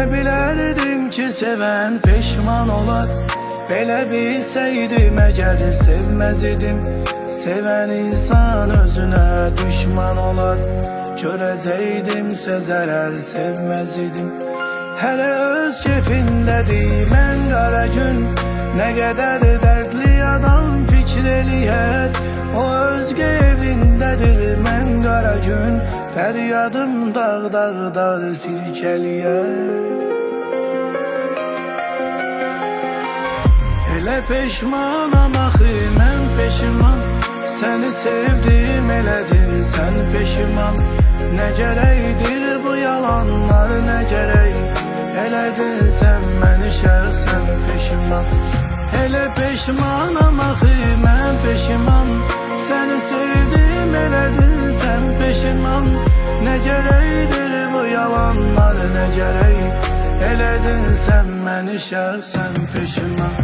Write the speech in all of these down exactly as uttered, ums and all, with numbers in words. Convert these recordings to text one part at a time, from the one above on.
bilərdim ki, sevən peşman olar. Belə bilsəydim əgər sevməz idim. Sevən insan özünə düşman olar. Görəcəydimsə zərər sevməz idim. Hələ öz keyfindədir mən qara gün. Nə qədər dərdli adam fikir eləyər. O özgə evindədir mən qara gün. Fəryadım dağ dağlar silkəliyər. Elə peşmanam axı mən peşiman. Səni sevdim elədin sən peşiman. Nə gərəkdir bu yalanlar nə gərək. Elədin sən məni şəxsən peşiman. Elə peşmanam axı mən peşiman. Səni sevdim elədin sən peşiman. Nə gərəkdir bu yalanlar nə gərək. Elədin sən məni şəxsən peşiman.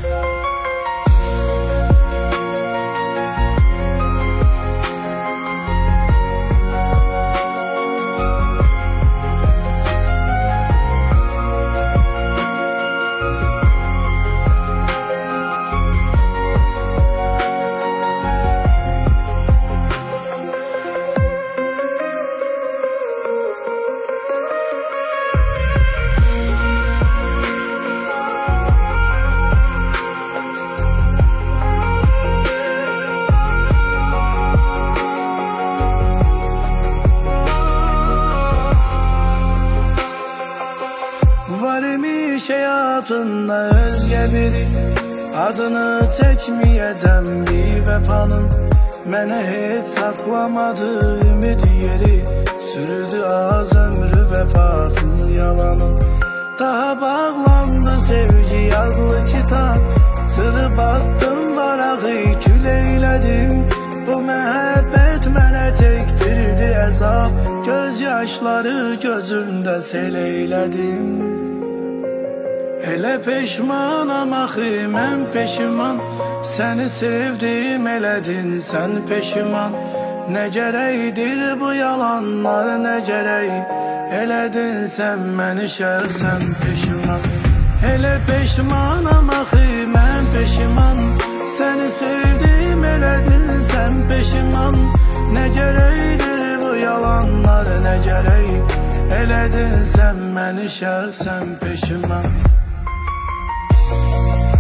Var imiş həyatında özgə biri. Adını çəkməyəcəm bir vəfanın. Mənə heç saxlamadı ümid yeri. Sürüdü az ömrü vəfasız yalanın. Daha bağlandı sevgi adlı kitap. Sırıb attım varağı kül eylədim. Bu məhəbbət mənə çəkdirdi əzab. Göz yaşları gözümdə sel eylədim. Elə peşmanam axı mən peşiman. Səni sevdim elədin sən peşiman. Nə gərəkdir bu yalanlar nə gərək. Elədin sən məni şəxsən peşiman. Elə peşmanam axı mən peşiman. Səni sevdim elədin sən peşiman. Nə gərəkdir bu yalanlar nə gərək. Elədin sən məni şəxsən peşiman.